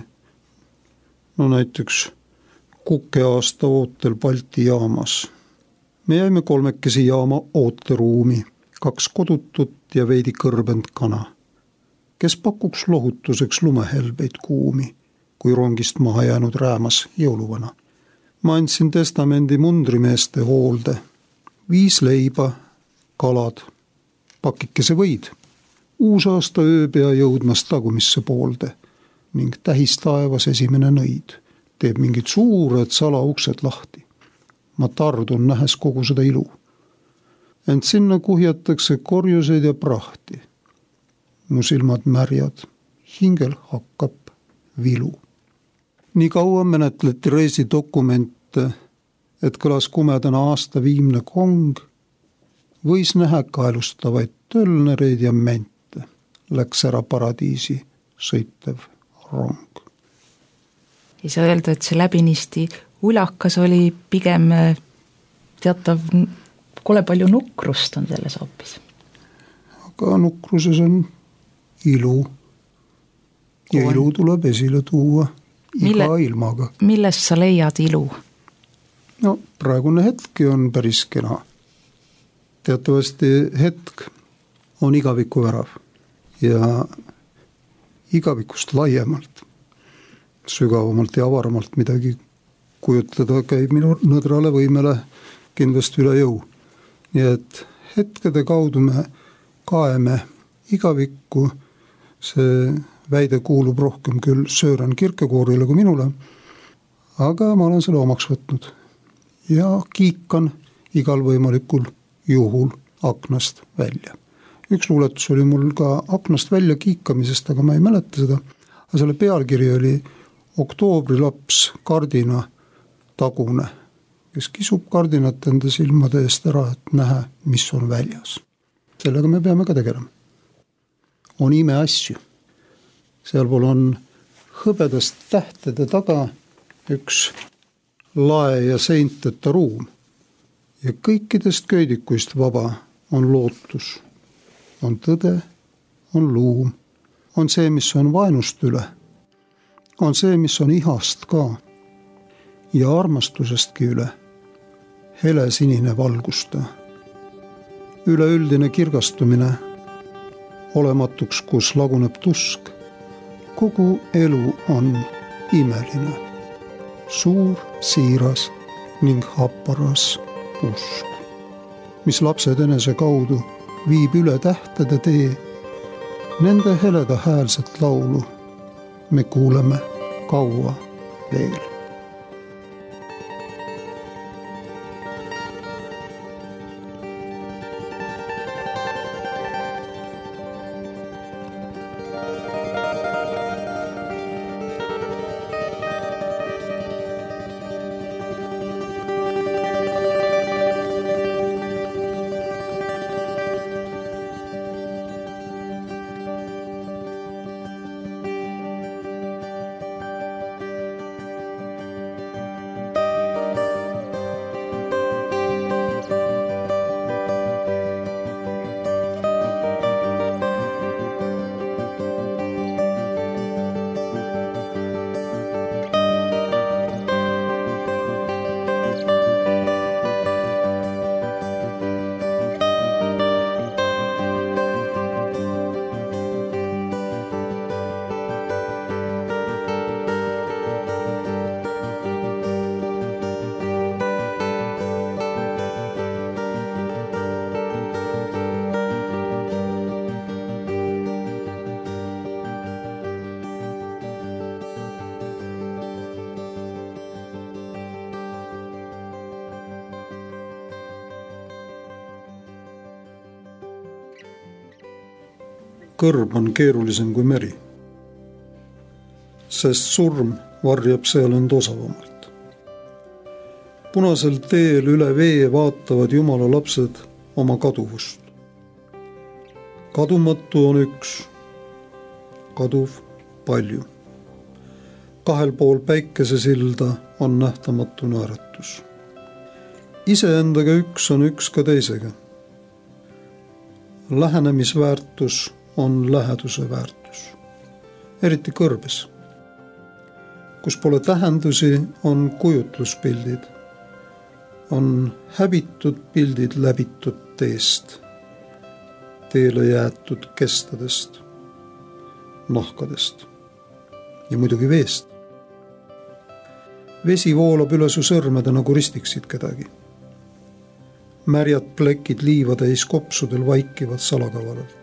Näiteks Kukeaasta ootel Balti jaamas. Me jäime 3 jaama ooteruumi, 2 kodutut ja veidi kõrbend kana, kes pakuks lohutuseks lumehelbeid kuumi, kui rongist maha jäänud räämas jõuluvana. Ma andsin testamendi mundrimeeste hoolde, 5 leiba, kalad, pakikese võid, uusaasta ööpea jõudmas tagumisse poolde ning tähistaevas esimene nõid teeb mingid suured salauksed lahti. Ma tardun nähes kogu seda ilu. Ent sinna kuhjatakse korjuseid ja prahti. Mu silmad märjad, hingel hakkab vilu. Nii kaua menetleti reisidokumente, et kõlas kumedana aasta viimne kong, võis näha kaelustavaid tölnereid ja mente, läks ära paradiisi sõitev rong. Ei saa öelda, et see läbinisti ulakas oli pigem teatav, kole palju nukrust on selles hoopis. Aga nukruses on ilu. Ja ilu tuleb esile tuua iga ilmaga. Millest sa leiad ilu? Praegune hetk on päris kena. Teatavasti hetk on igaviku värav ja igavikust laiemalt, sügavamalt ja avaramalt midagi kujutleda käib minu nõdrale võimele kindlasti üle jõu. Nii et hetkede kaudu me kaeme igavikku, see väide kuulub rohkem küll Sören Kierkegaardile kui minule, aga ma olen selle omaks võtnud ja kiikan igal võimalikul juhul aknast välja. Üks luuletus oli mul ka aknast välja kiikamisest, aga ma ei mäleta seda, aga selle pealkiri oli Oktoobриlaps kardina tagune, kes kisub kardinat enda silmade eest ära, et näha, mis on väljas. Sellega me peame ka tegelema. On imeasju. Sealpool on hõbedast tähtede taga üks lae ja seinteta ruum. Ja kõikidest köidikuist vaba on lootus. On tõde, on luum, on see, mis on vaenust üle. On see, mis on ihast ka ja armastusestki üle. Hele sinine valgusta. Üleüldine kirgastumine, olematuks, kus laguneb tusk. Kogu elu on imeline, suur, siiras ning happaras usk, mis lapsed enese kaudu viib üle tähtede tee. Nende heleda häälset laulu me kuuleme kaua veel. Kõrb on keerulisem kui meri, sest surm varjab seal end osavamalt. Punasel teel üle vee vaatavad Jumala lapsed oma kaduvust. Kadumatu on üks, kaduv palju. Kahel pool päikesesilda on nähtamatu naeratus. Iseendaga üks on üks ka teisega. Lähenemisväärtus on läheduse väärtus, eriti kõrbes. Kus pole tähendusi, on kujutluspildid, on häbitud pildid läbitud teest, teele jäetud kestadest, nahkadest ja muidugi veest. Vesi voolab üle su sõrmede, nagu ristiksid kedagi. Märjad plekid liivatäis kopsudel vaikivad salakavalalt.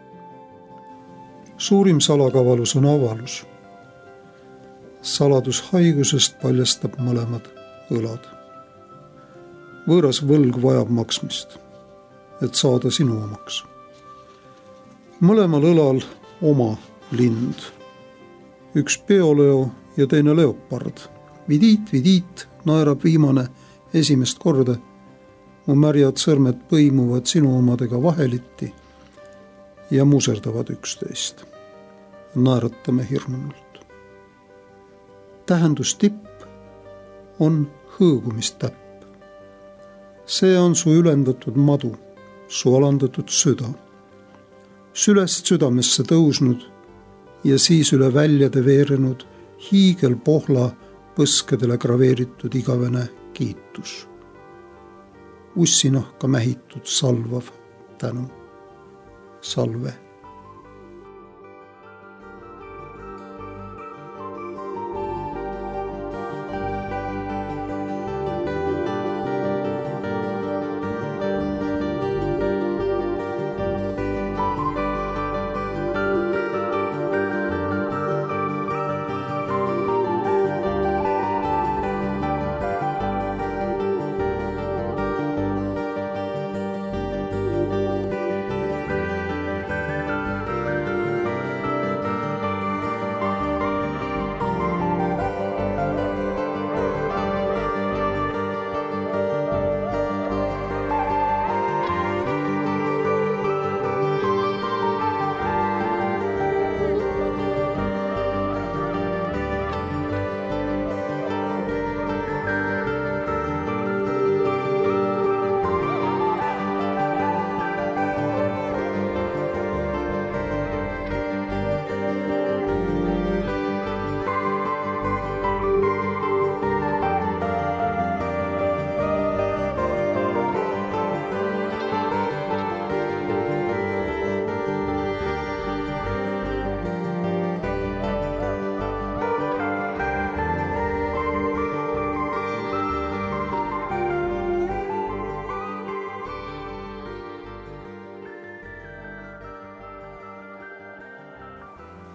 Suurim salakavalus on avalus. Saladus haigusest paljastab mõlemad õlad. Võõras võlg vajab maksmist, et saada sinu omaks. Mõlemal õlal oma lind. Üks peoleo ja teine leopard. Vidiit, naerab viimane esimest korda. Mu märjad sõrmed põimuvad sinu omadega vaheliti ja muserdavad üksteist. Naeratame hirmunult. Tähendustipp on hõõgumistäpp. See on su ülendatud madu, su alandatud süda. Sülest südamesse tõusnud ja siis üle väljade veerenud hiigelpohla põskedele graveeritud igavene kiitus. Ussinahka mähitud salvav tänu. Salve.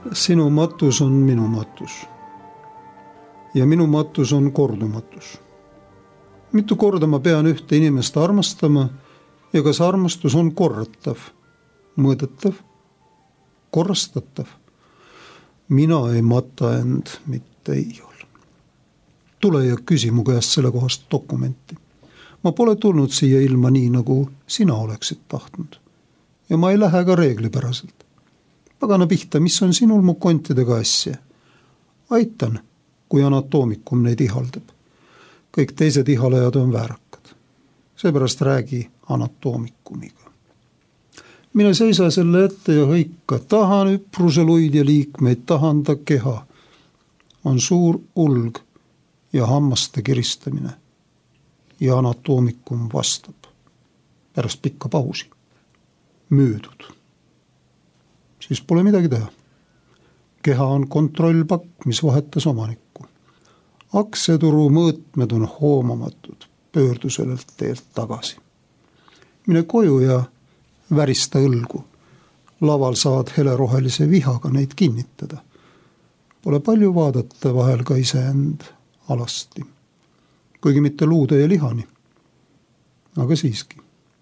Sinu matus on minu matus. Ja minu matus on kordumatus. Mitu korda ma pean ühte inimest armastama ja kas armastus on korratav, mõõdetav, korrastatav? Mina ei mata end, mitte ei ole. Tule ja küsi mu käest selle kohast dokumenti. Ma pole tulnud siia ilma nii, nagu sina oleksid tahtnud. Ja ma ei lähe ka reeglipäraselt. Pagana pihta, mis on sinul mu kontidega asja? Aitan, kui anatoomikum neid ihaldab. Kõik teised ihalejad on väärakad. Seepärast räägi anatoomikumiga. Mine seisa selle ette ja hõika. Tahan üpruse luid ja liikmeid, tahan ta keha. On suur ulg ja hammaste kiristamine. Ja anatoomikum vastab. Pärast pikka pausi. Müüdud. Siis pole midagi teha. Keha on kontrollpakk, mis vahetas omanikku. Aktsiaturu mõõtmed on hoomamatud, pöördu sellelt teelt tagasi. Mine koju ja värista õlgu. Laval saad helerohelise vihaga neid kinnitada. Pole palju vaadata vahel ka iseend alasti. Kuigi mitte luude ja lihani. Aga siiski.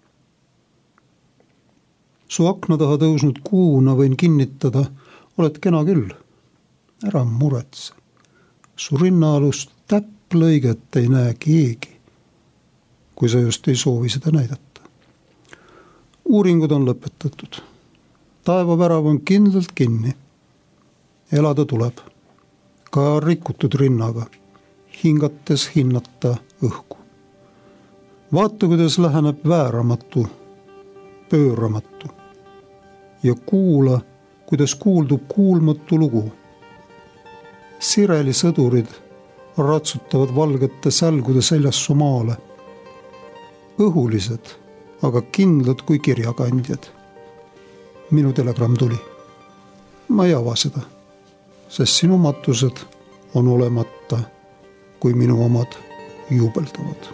Su akna taha tõusnud kuuna võin kinnitada, oled kena küll. Ära muretse. Su rinnaalust täpplõiget ei näe keegi, kui sa just ei soovi seda näidata. Uuringud on lõpetatud. Taevavärav on kindlalt kinni. Elada tuleb. Ka rikutud rinnaga. Hingates hinnata õhku. Vaata, kuidas läheneb vääramatu, pööramatu. Ja kuula, kuidas kuuldub kuulmatu lugu. Sireli sõdurid ratsutavad valgete sälgude seljas su maale. Õhulised, aga kindlad kui kirjakandjad. Minu telegramm tuli. Ma ei ava seda, sest sinu matused on olemata, kui minu omad juubeldavad.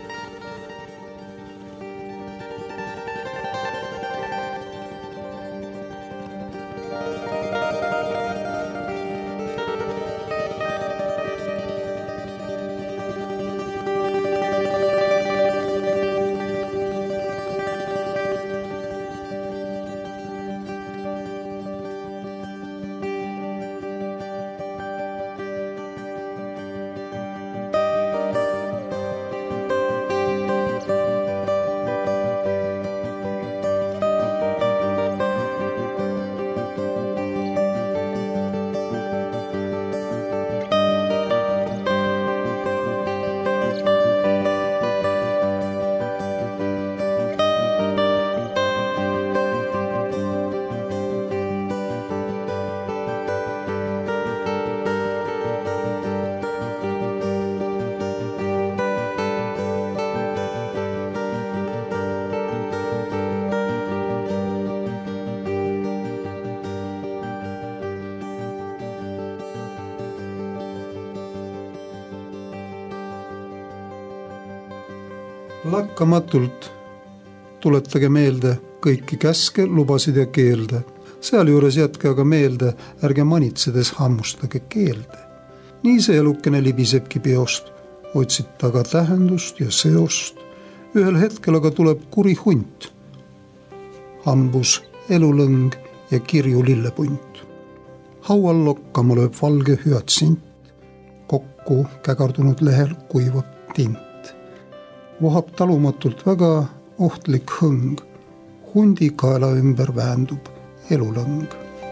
Lakkamatult tuletage meelde kõiki käske, lubasid ja keelde. Sealjuures jätke aga meelde, ärge manitsedes hammustage keelde. Nii see elukene libisebki peost, otsid taga tähendust ja seost. Ühel hetkel aga tuleb kuri hunt. Hambus elulõng ja kirju lillepunt. Haual lokkama lööb valge hüatsint. Kokku kägardunud lehel kuivab tint. Vohab talumatult väga ohtlik hõng. Hundi kaela ümber väändub elulõng.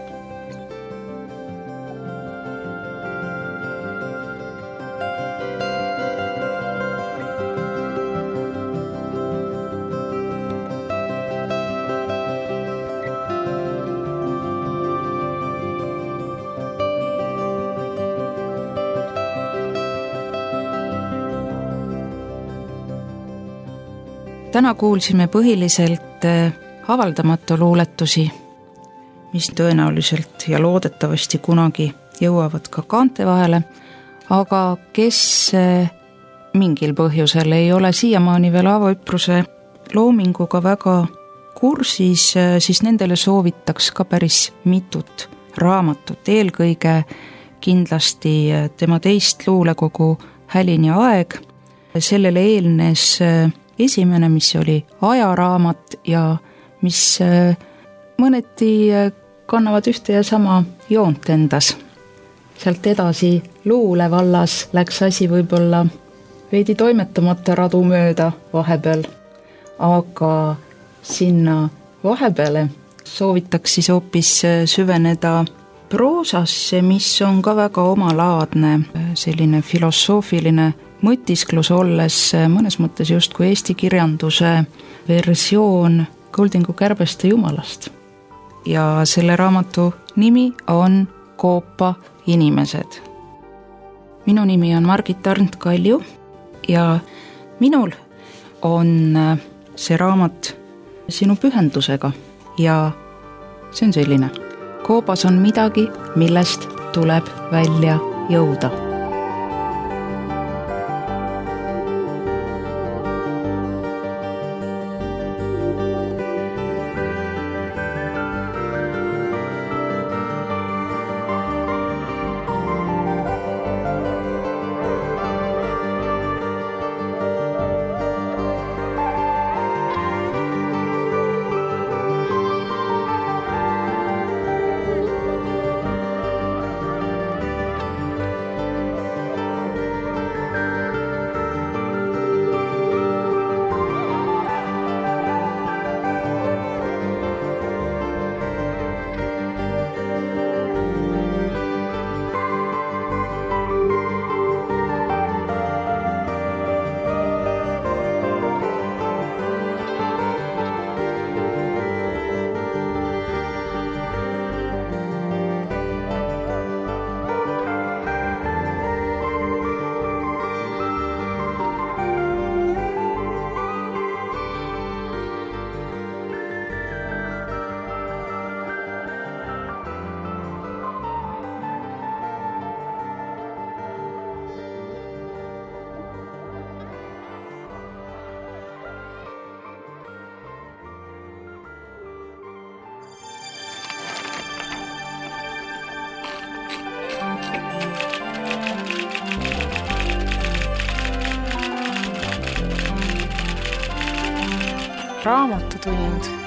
Täna kuulsime põhiliselt avaldamatu luuletusi, mis tõenäoliselt ja loodetavasti kunagi jõuavad ka kaante vahele, aga kes mingil põhjusel ei ole siiamaani veel Aavo Üpruse loominguga väga kursis, siis nendele soovitaks ka päris mitut raamatut, eelkõige kindlasti tema teist luulekogu Hälin ja aeg. Sellele eelnes esimene, mis oli ajaraamat ja mis mõneti kannavad ühte ja sama joont endas. Sealt edasi luule vallas läks asi võib-olla veidi toimetamata radu mööda vahepeal, aga sinna vahepeale soovitaks siis hoopis süveneda proosasse, mis on ka väga omalaadne, selline filosoofiline mõtisklus olles mõnes mõttes justkui eesti kirjanduse versioon Kuldingu kärbeste jumalast. Ja selle raamatu nimi on Koopa inimesed. Minu nimi on Margit Arnt-Kalju ja minul on see raamat sinu pühendusega ja see on selline. Koobas on midagi, millest tuleb välja jõuda. Raamatutund